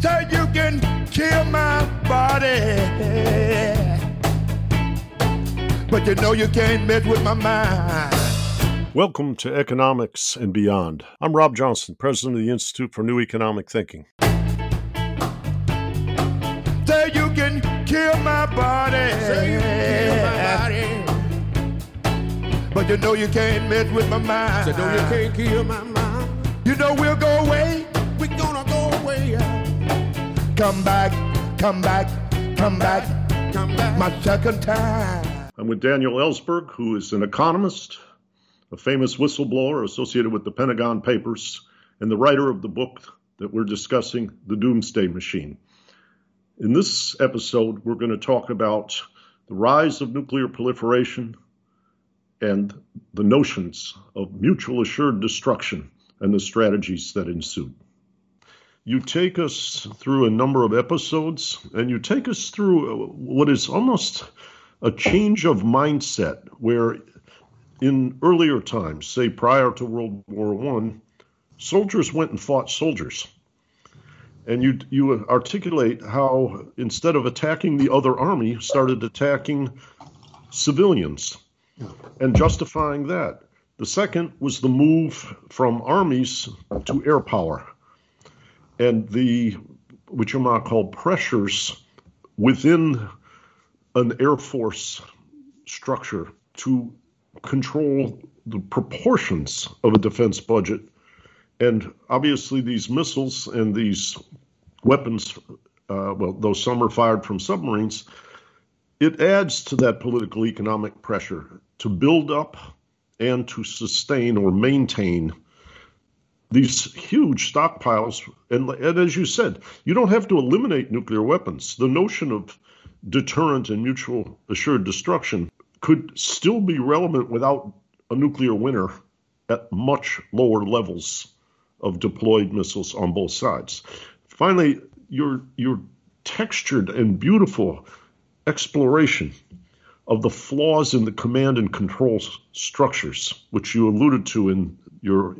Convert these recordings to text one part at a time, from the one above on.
Say you can kill my body, but you know you can't mess with my mind. Welcome to Economics and Beyond. I'm Rob Johnson, president of the Institute for New Economic Thinking. Say you can kill my body, but you know you can't mess with my mind. Say no, you can't kill my mind. You know we'll go away. We're gonna go away. Come back, come back, come back, Come back. my second time. I'm with Daniel Ellsberg, who is an economist, a famous whistleblower associated with the Pentagon Papers, and the writer of the book that we're discussing, The Doomsday Machine. In this episode, we're going to talk about the rise of nuclear proliferation and the notions of mutual assured destruction and the strategies that ensued. You take us through a number of episodes, and you take us through what is almost a change of mindset, where in earlier times, say prior to World War I, soldiers went and fought soldiers. And you articulate how instead of attacking the other army, started attacking civilians and justifying that. The second was the move from armies to air power and which are now called pressures within an Air Force structure to control the proportions of a defense budget. And obviously these missiles and these weapons, though some are fired from submarines, it adds to that political economic pressure to build up and to sustain or maintain these huge stockpiles. And as you said, you don't have to eliminate nuclear weapons. The notion of deterrent and mutual assured destruction could still be relevant without a nuclear winter at much lower levels of deployed missiles on both sides. Finally, your textured and beautiful exploration of the flaws in the command and control structures, which you alluded to in your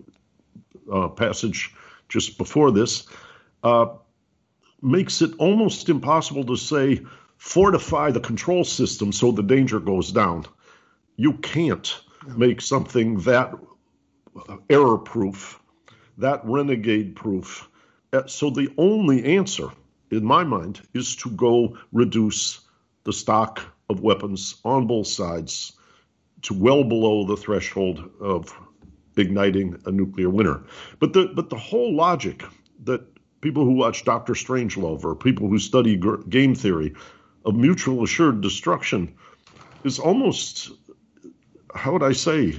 passage just before this, makes it almost impossible to say, fortify the control system so the danger goes down. You can't make something that error-proof, that renegade-proof. So the only answer, in my mind, is to go reduce the stock of weapons on both sides to well below the threshold of igniting a nuclear winter. But the whole logic that people who watch Dr. Strangelove or people who study game theory of mutual assured destruction is almost, how would I say,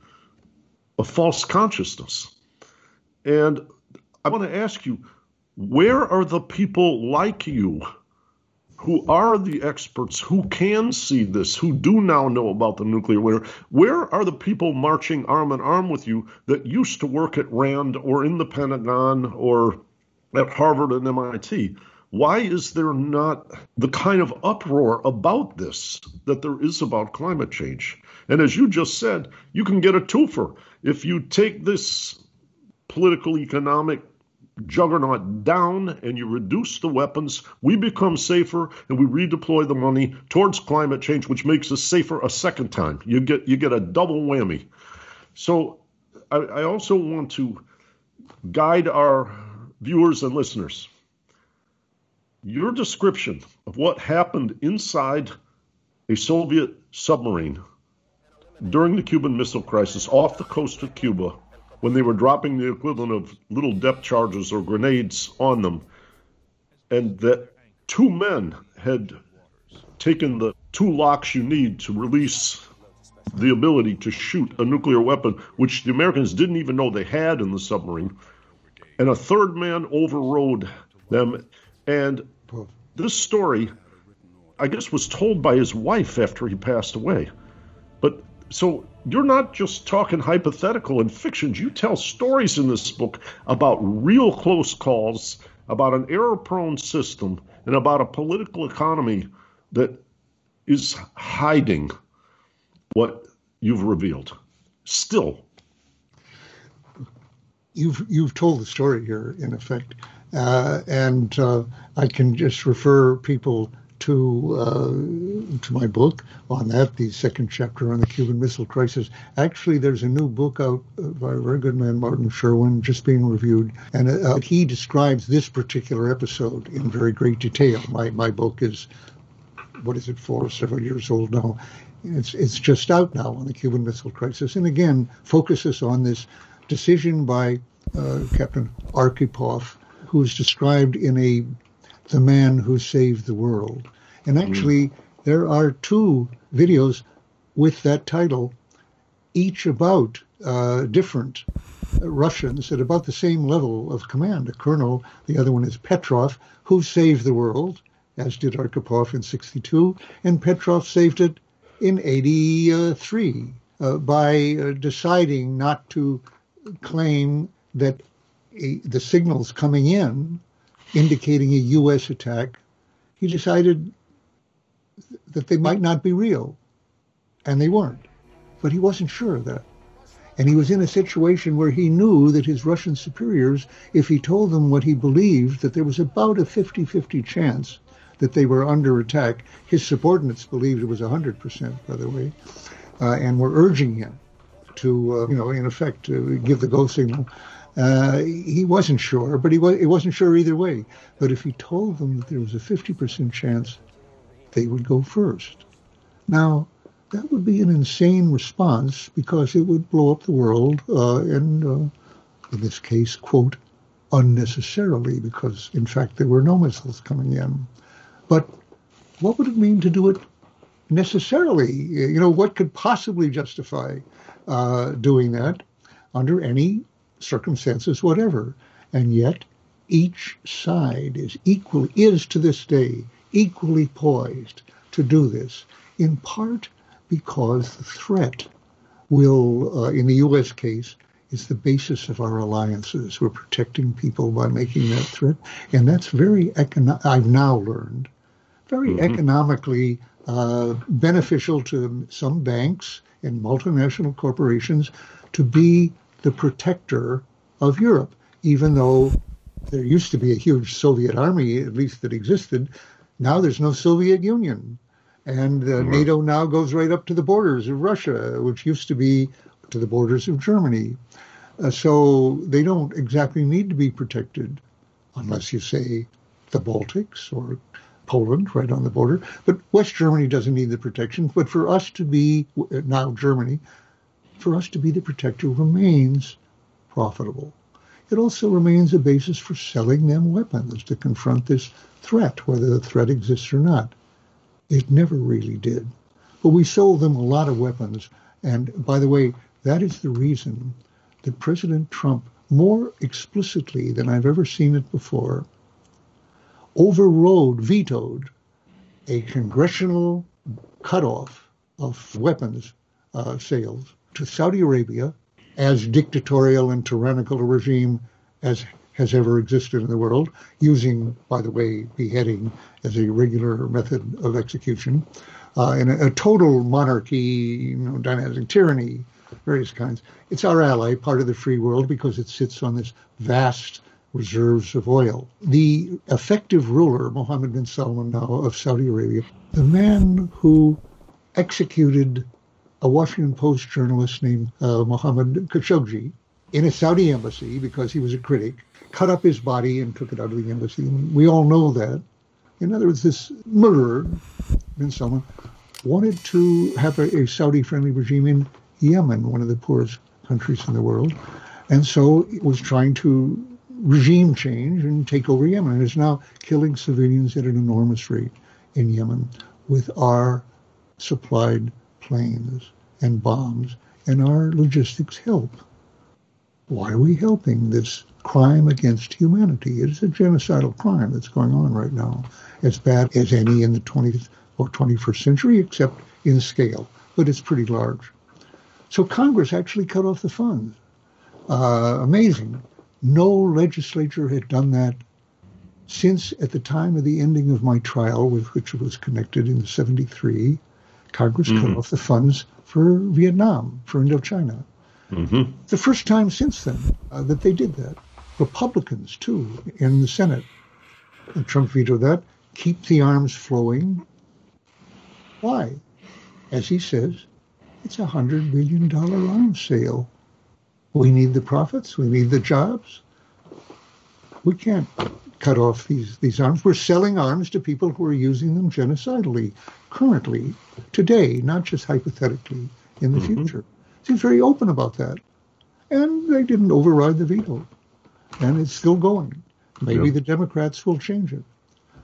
a false consciousness. And I want to ask you, where are the people like you who are the experts, who can see this, who do now know about the nuclear winter? Where are the people marching arm in arm with you that used to work at RAND or in the Pentagon or at Harvard and MIT? Why is there not the kind of uproar about this that there is about climate change? And as you just said, you can get a twofer. If you take this political economic juggernaut down and you reduce the weapons, we become safer and we redeploy the money towards climate change, which makes us safer a second time. You get a double whammy. So I also want to guide our viewers and listeners. Your description of what happened inside a Soviet submarine during the Cuban Missile Crisis off the coast of Cuba, when they were dropping the equivalent of little depth charges or grenades on them, and that two men had taken the two locks you need to release the ability to shoot a nuclear weapon, which the Americans didn't even know they had in the submarine, and a third man overrode them. And this story, I guess, was told by his wife after he passed away. But so you're not just talking hypothetical and fictions. You tell stories in this book about real close calls, about an error-prone system, and about a political economy that is hiding what you've revealed. Still. You've told the story here, in effect, And I can just refer people to my book on that, the second chapter on the Cuban Missile Crisis. Actually, there's a new book out by a very good man, Martin Sherwin, just being reviewed, and he describes this particular episode in very great detail. My book is, several years old now. It's just out now on the Cuban Missile Crisis, and again focuses on this decision by Captain Arkhipov, who is described in The Man Who Saved the World. And actually, there are two videos with that title, each about different Russians at about the same level of command. A colonel, the other one is Petrov, who saved the world, as did Arkhipov in 1962, and Petrov saved it in 1983 by deciding not to claim that the signals coming in indicating a U.S. attack, he decided that they might not be real, and they weren't. But he wasn't sure of that. And he was in a situation where he knew that his Russian superiors, if he told them what he believed, that there was about a 50-50 chance that they were under attack. His subordinates believed it was 100%, by the way, and were urging him to, in effect, give the go signal. He wasn't sure, but he wasn't sure either way. But if he told them that there was a 50% chance, they would go first. Now, that would be an insane response because it would blow up the world, and in this case, quote, unnecessarily, because, in fact, there were no missiles coming in. But what would it mean to do it necessarily? What could possibly justify doing that under any circumstances, whatever? And yet, each side is to this day equally poised to do this, in part because the threat will, in the U.S. case, is the basis of our alliances. We're protecting people by making that threat, and that's very I've now learned, very economically beneficial to some banks and multinational corporations to be the protector of Europe, even though there used to be a huge Soviet army, at least that existed. Now there's no Soviet Union. And NATO now goes right up to the borders of Russia, which used to be to the borders of Germany. So they don't exactly need to be protected, unless you say the Baltics or Poland right on the border. But West Germany doesn't need the protection. But for us to be, now Germany, for us to be the protector remains profitable. It also remains a basis for selling them weapons to confront this threat, whether the threat exists or not. It never really did. But we sold them a lot of weapons. And by the way, that is the reason that President Trump, more explicitly than I've ever seen it before, vetoed a congressional cutoff of weapons sales to Saudi Arabia, as dictatorial and tyrannical a regime as has ever existed in the world, using, by the way, beheading as a regular method of execution, and a total monarchy, dynastic tyranny, various kinds. It's our ally, part of the free world, because it sits on this vast reserves of oil. The effective ruler, Mohammed bin Salman now of Saudi Arabia, the man who executed a Washington Post journalist named Mohammed Khashoggi in a Saudi embassy because he was a critic, cut up his body and took it out of the embassy. We all know that. In other words, this murderer, bin Salman, wanted to have a Saudi-friendly regime in Yemen, one of the poorest countries in the world, and so it was trying to regime change and take over Yemen, and is now killing civilians at an enormous rate in Yemen with our supplied planes and bombs and our logistics help. Why are we helping this crime against humanity? It is a genocidal crime that's going on right now, as bad as any in the 20th or 21st century, except in scale, but it's pretty large. So Congress actually cut off the funds. Amazing. No legislature had done that since at the time of the ending of my trial, with which it was connected in 1973, Congress cut off the funds for Vietnam, for Indochina. The first time since then that they did that. Republicans, too, in the Senate. And Trump vetoed that. Keep the arms flowing. Why? As he says, it's $100 billion arms sale. We need the profits. We need the jobs. We can't cut off these arms. We're selling arms to people who are using them genocidally, currently, today, not just hypothetically in the future. He's very open about that. And they didn't override the veto. And it's still going. Maybe the Democrats will change it.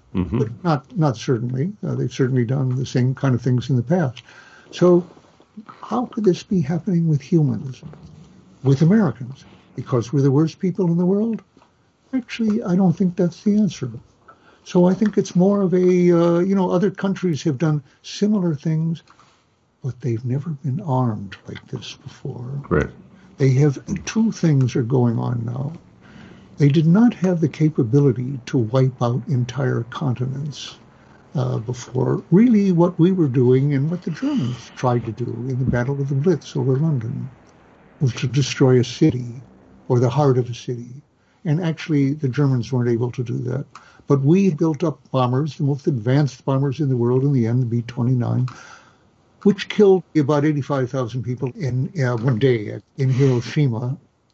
But not certainly. They've certainly done the same kind of things in the past. So how could this be happening with humans, with Americans? Because we're the worst people in the world? Actually, I don't think that's the answer. So I think it's more of a, other countries have done similar things, but they've never been armed like this before. Right. They have two things are going on now. They did not have the capability to wipe out entire continents before. Really what we were doing and what the Germans tried to do in the Battle of the Blitz over London was to destroy a city or the heart of a city. And actually the Germans weren't able to do that. But we built up bombers, the most advanced bombers in the world in the end, the B-29, which killed about 85,000 people in one day in Hiroshima.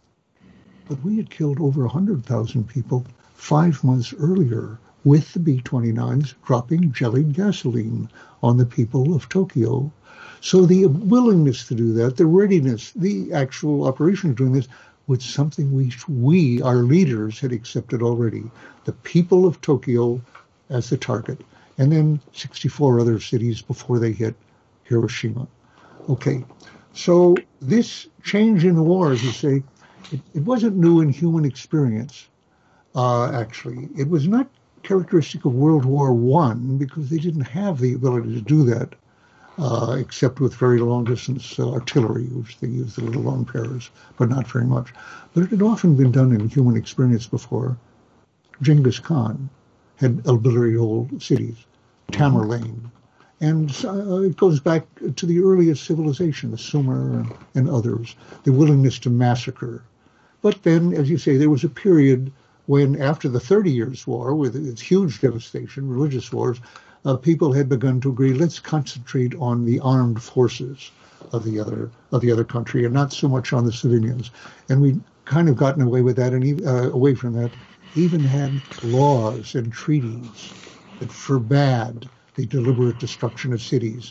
But we had killed over 100,000 people 5 months earlier with the B-29s dropping jellied gasoline on the people of Tokyo. So the willingness to do that, the readiness, the actual operation of doing this was something we, our leaders, had accepted already. The people of Tokyo as the target, and then 64 other cities before they hit Hiroshima. Okay, so this change in the war, as you say, it wasn't new in human experience, actually. It was not characteristic of World War I because they didn't have the ability to do that, except with very long-distance artillery, which they used the little long pairs, but not very much. But it had often been done in human experience before. Genghis Khan had obliterated whole cities, Tamerlane. And it goes back to the earliest civilization, the Sumer and others, the willingness to massacre. But then, as you say, there was a period when, after the 30 Years' War, with its huge devastation, religious wars, people had begun to agree, let's concentrate on the armed forces of the other country and not so much on the civilians. And we kind of gotten away with that and away from that, even had laws and treaties that forbade the deliberate destruction of cities.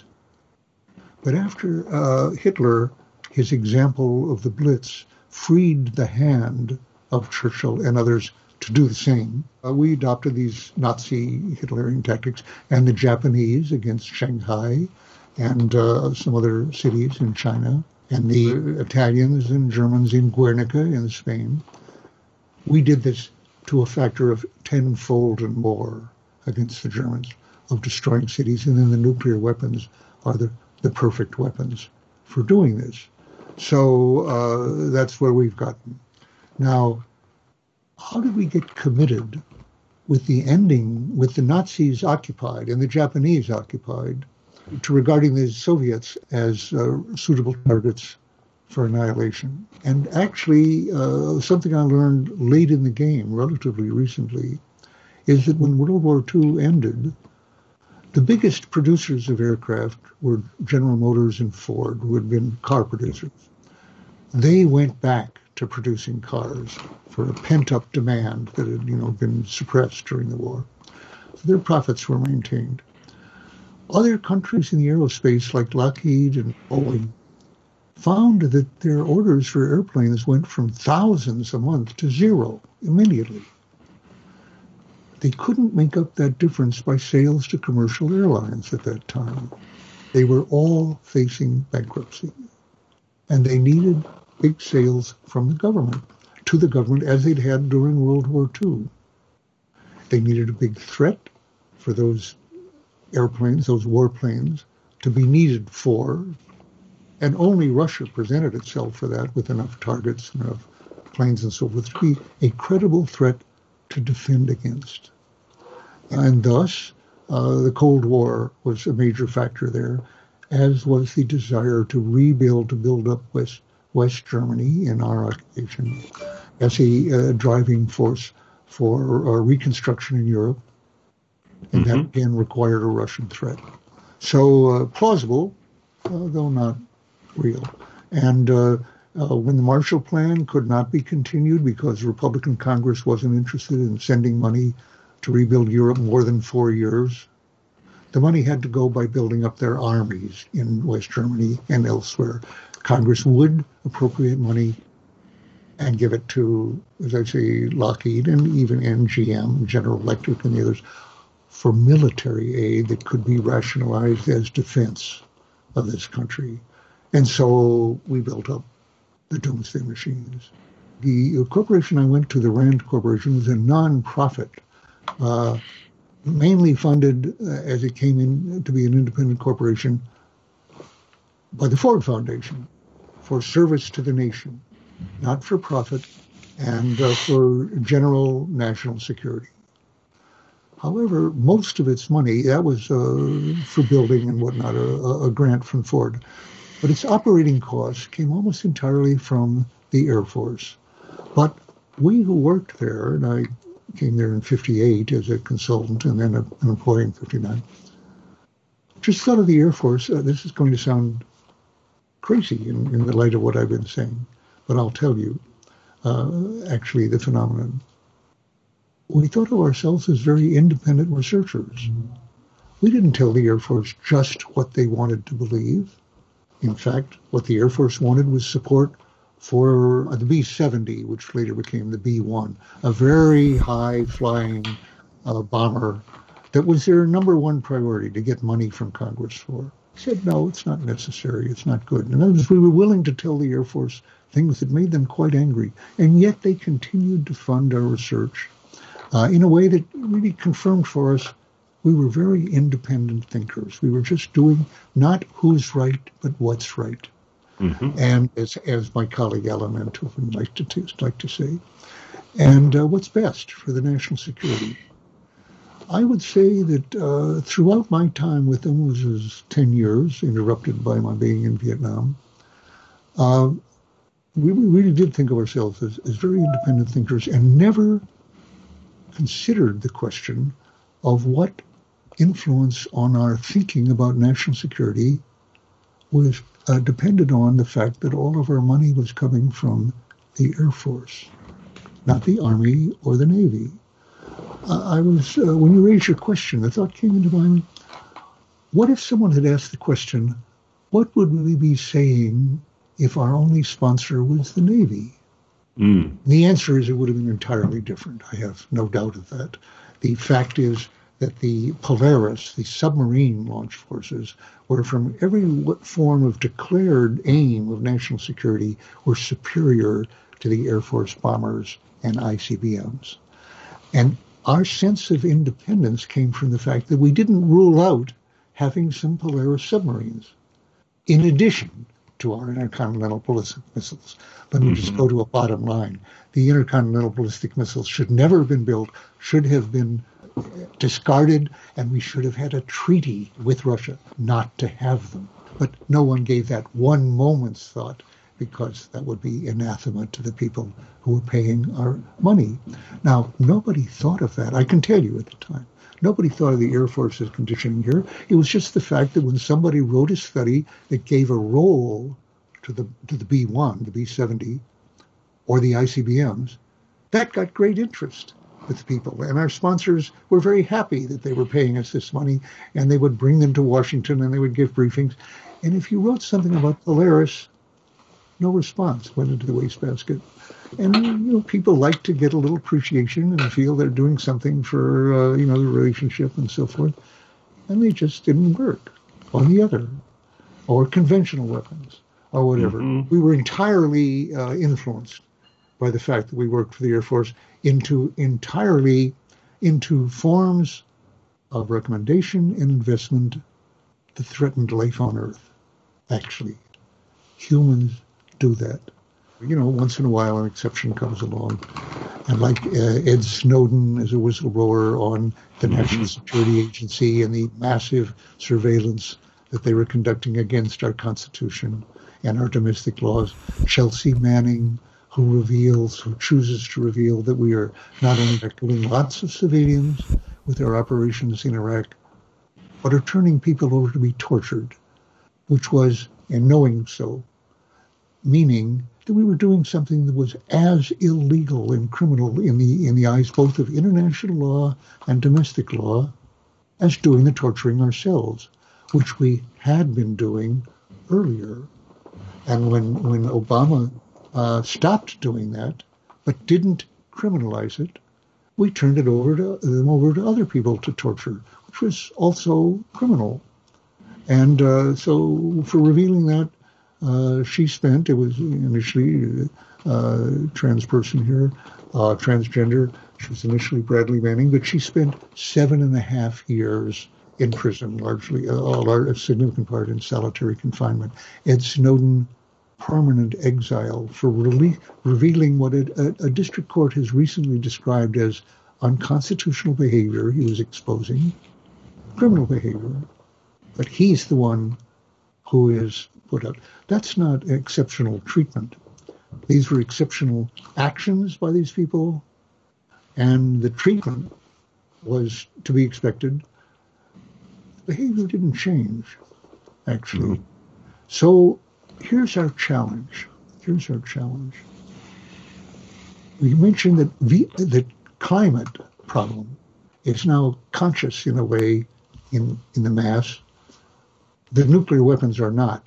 But after Hitler, his example of the Blitz freed the hand of Churchill and others to do the same. We adopted these Nazi Hitlerian tactics, and the Japanese against Shanghai and some other cities in China, and the Italians and Germans in Guernica in Spain. We did this to a factor of tenfold and more against the Germans, of destroying cities, and then the nuclear weapons are the perfect weapons for doing this. So that's where we've gotten. Now, how did we get committed with the ending, with the Nazis occupied and the Japanese occupied, to regarding the Soviets as suitable targets for annihilation? And actually, something I learned late in the game, relatively recently, is that when World War II ended, the biggest producers of aircraft were General Motors and Ford, who had been car producers. They went back to producing cars for a pent-up demand that had, been suppressed during the war. So their profits were maintained. Other countries in the aerospace, like Lockheed and Boeing, found that their orders for airplanes went from thousands a month to zero immediately. They couldn't make up that difference by sales to commercial airlines at that time. They were all facing bankruptcy. And they needed big sales from the government, to the government, as they'd had during World War II. They needed a big threat for those airplanes, those warplanes, to be needed for, and only Russia presented itself for that with enough targets and enough planes and so forth to be a credible threat to defend against. And thus, the Cold War was a major factor there, as was the desire to rebuild, to build up West Germany in our occupation. as a driving force for reconstruction in Europe, and that again required a Russian threat. So plausible, though not real. And when the Marshall Plan could not be continued because the Republican Congress wasn't interested in sending money to rebuild Europe more than 4 years, the money had to go by building up their armies in West Germany and elsewhere. Congress would appropriate money and give it to, as I say, Lockheed and even GM, General Electric and the others, for military aid that could be rationalized as defense of this country. And so we built up the doomsday machines. The corporation I went to, the Rand Corporation, was a non-profit, mainly funded as it came in to be an independent corporation by the Ford Foundation for service to the nation, not for profit, and for general national security. However, most of its money, that was for building and whatnot, a grant from Ford. But its operating costs came almost entirely from the Air Force. But we who worked there, and I came there in 58 as a consultant and then an employee in 59, just thought of the Air Force. This is going to sound crazy in the light of what I've been saying, but I'll tell you, actually, the phenomenon. We thought of ourselves as very independent researchers. We didn't tell the Air Force just what they wanted to believe. In fact, what the Air Force wanted was support for the B-70, which later became the B-1, a very high-flying bomber that was their number one priority to get money from Congress for. He said, no, it's not necessary, it's not good. In other words, we were willing to tell the Air Force things that made them quite angry, and yet they continued to fund our research in a way that really confirmed for us we were very independent thinkers. We were just doing not who's right, but what's right. And as my colleague Alan Anthofen liked to say, and what's best for the national security. I would say that throughout my time with them, which was 10 years, interrupted by my being in Vietnam, we really did think of ourselves as very independent thinkers and never considered the question of what influence on our thinking about national security was depended on the fact that all of our money was coming from the Air Force, not the Army or the Navy. I was, when you raised your question, the thought came into mind, what if someone had asked the question, what would we be saying if our only sponsor was the Navy? The answer is it would have been entirely different. I have no doubt of that. The fact is that the Polaris, the submarine launch forces, were from every form of declared aim of national security were superior to the Air Force bombers and ICBMs. And our sense of independence came from the fact that we didn't rule out having some Polaris submarines, in addition to our intercontinental ballistic missiles. Let me just go to a bottom line. The intercontinental ballistic missiles should never have been built, should have been discarded, and we should have had a treaty with Russia not to have them. But no one gave that one moment's thought, because that would be anathema to the people who were paying our money. Now, nobody thought of that. I can tell you at the time. Nobody thought of the Air Force's conditioning here. It was just the fact that when somebody wrote a study that gave a role to the B-1, the B-70, or the ICBMs, that got great interest with people. And our sponsors were very happy that they were paying us this money, and they would bring them to Washington and they would give briefings. And if you wrote something about Polaris, no response, went into the wastebasket. And, people like to get a little appreciation and feel they're doing something for, the relationship and so forth. And they just didn't work on the other, or conventional weapons, or whatever. We were entirely influenced by the fact that we worked for the Air Force entirely into forms of recommendation and investment that threatened life on Earth. Actually, humans do that. Once in a while an exception comes along. And like Ed Snowden as a whistleblower on the National Security Agency and the massive surveillance that they were conducting against our Constitution and our domestic laws. Chelsea Manning, who chooses to reveal that we are not only killing lots of civilians with our operations in Iraq, but are turning people over to be tortured, which was, and knowing so, meaning that we were doing something that was as illegal and criminal in the eyes both of international law and domestic law as doing the torturing ourselves, which we had been doing earlier. And when Obama stopped doing that, but didn't criminalize it, we turned it over to other people to torture, which was also criminal. And so for revealing that, she spent, it was initially trans person here, transgender. She was initially Bradley Manning, but she spent 7.5 years in prison, largely, a significant part in solitary confinement. Ed Snowden, permanent exile for revealing what a district court has recently described as unconstitutional behavior. He was exposing criminal behavior, but he's the one who is put out. That's not exceptional treatment. These were exceptional actions by these people, and the treatment was to be expected. Behavior didn't change, actually. So here's our challenge. We mentioned that the climate problem is now conscious in a way in the mass. The nuclear weapons are not,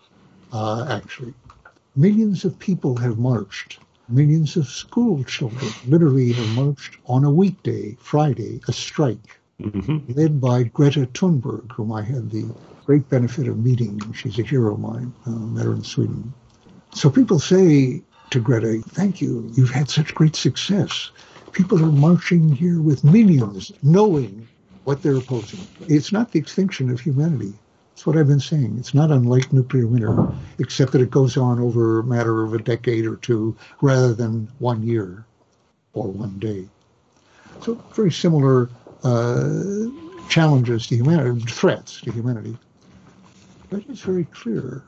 actually. Millions of people have marched. Millions of school children literally have marched on a weekday, Friday, a strike, led by Greta Thunberg, whom I had the great benefit of meeting. She's a hero of mine, met her in Sweden. So people say to Greta, thank you, you've had such great success. People are marching here with millions, knowing what they're opposing. It's not the extinction of humanity. That's what I've been saying. It's not unlike nuclear winter, except that it goes on over a matter of a decade or two rather than 1 year or 1 day. So very similar challenges to humanity, threats to humanity. But it's very clear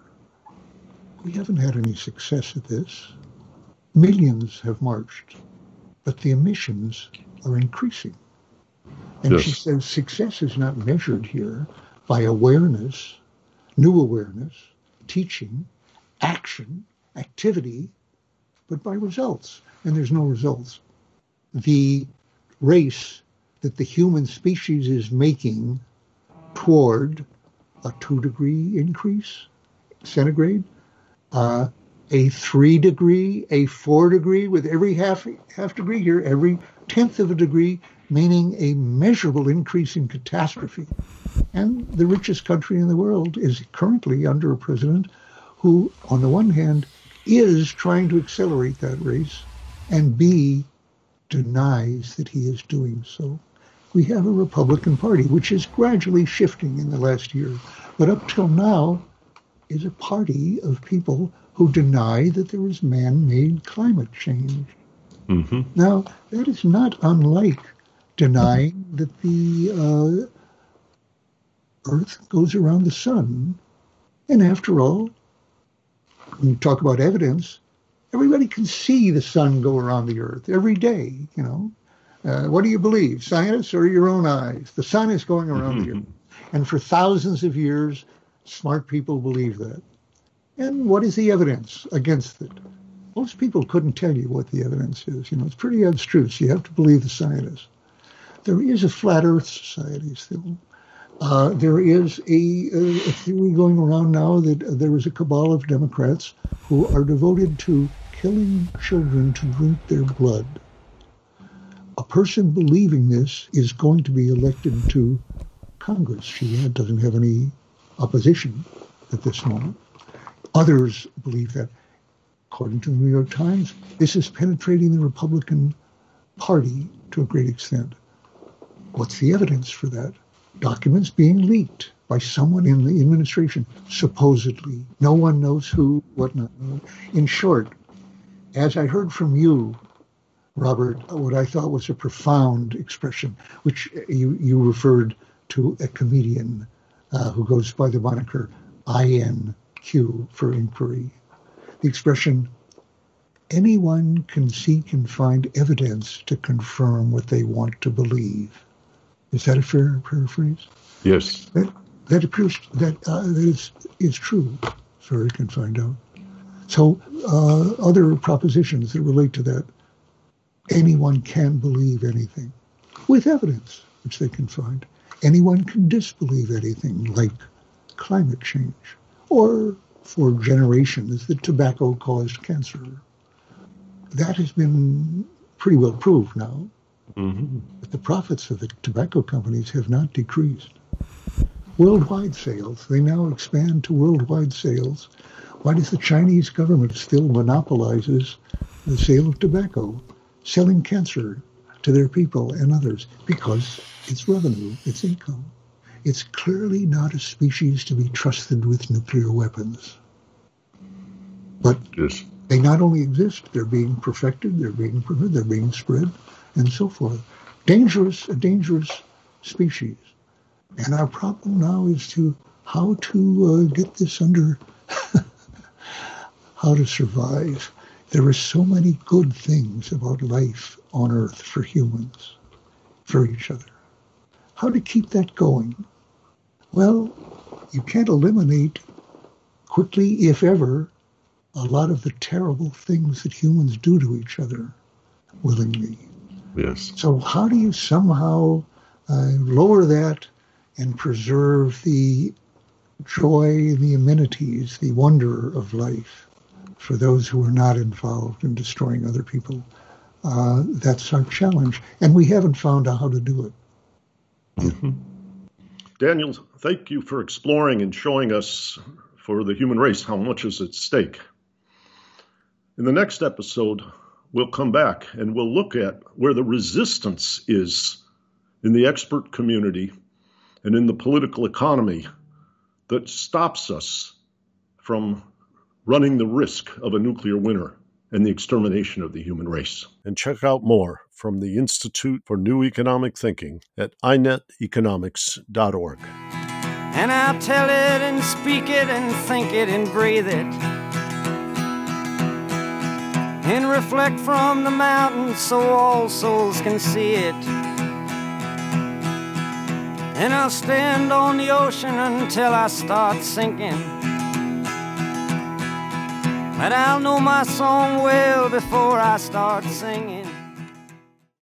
we haven't had any success at this. Millions have marched, but the emissions are increasing. And she says success is not measured here by awareness, new awareness, teaching, action, activity, but by results. And there's no results. The race that the human species is making toward a 2-degree increase, centigrade, a 3-degree, a 4-degree, with every half degree here, every 10th of a degree, meaning a measurable increase in catastrophe. And the richest country in the world is currently under a president who, on the one hand, is trying to accelerate that race, and B, denies that he is doing so. We have a Republican Party, which is gradually shifting in the last year, but up till now is a party of people who deny that there is man-made climate change. Now, that is not unlike denying that the Earth goes around the sun. And after all, when you talk about evidence, everybody can see the sun go around the Earth every day, you know. What do you believe, scientists or your own eyes? The sun is going around the Earth. And for thousands of years, smart people believe that. And what is the evidence against it? Most people couldn't tell you what the evidence is. You know, it's pretty abstruse. You have to believe the scientists. There is a flat Earth society still. There is a theory going around now that there is a cabal of Democrats who are devoted to killing children to drink their blood. A person believing this is going to be elected to Congress. She doesn't have any opposition at this moment. Others believe that. According to the New York Times, this is penetrating the Republican Party to a great extent. What's the evidence for that? Documents being leaked by someone in the administration, supposedly. No one knows who, whatnot. In short, as I heard from you, Robert, what I thought was a profound expression, which you referred to a comedian who goes by the moniker INQ for inquiry. The expression, anyone can seek and find evidence to confirm what they want to believe. Is that a fair paraphrase? Yes. That appears that is true. So you can find out. So other propositions that relate to that, anyone can believe anything with evidence, which they can find. Anyone can disbelieve anything, like climate change, or for generations that tobacco caused cancer. That has been pretty well proved now. Mm-hmm. But the profits of the tobacco companies have not decreased. Worldwide sales, they now expand to worldwide sales. Why does the Chinese government still monopolizes the sale of tobacco, selling cancer to their people and others? Because it's revenue, it's income. It's clearly not a species to be trusted with nuclear weapons. But Yes. they not only exist, they're being perfected, they're being spread, and so forth. A dangerous species. And our problem now is how to get this under, how to survive. There are so many good things about life on Earth for humans, for each other. How to keep that going? Well, you can't eliminate quickly, if ever, a lot of the terrible things that humans do to each other willingly. Yes. So how do you somehow lower that and preserve the joy, the amenities, the wonder of life for those who are not involved in destroying other people? That's our challenge, and we haven't found out how to do it. Mm-hmm. Daniel, thank you for exploring and showing us, for the human race, how much is at stake. In the next episode, we'll come back and we'll look at where the resistance is in the expert community and in the political economy that stops us from running the risk of a nuclear winter and the extermination of the human race. And check out more from the Institute for New Economic Thinking at ineteconomics.org. And I'll tell it and speak it and think it and breathe it, and reflect from the mountain so all souls can see it. And I'll stand on the ocean until I start sinking, but I'll know my song well before I start singing.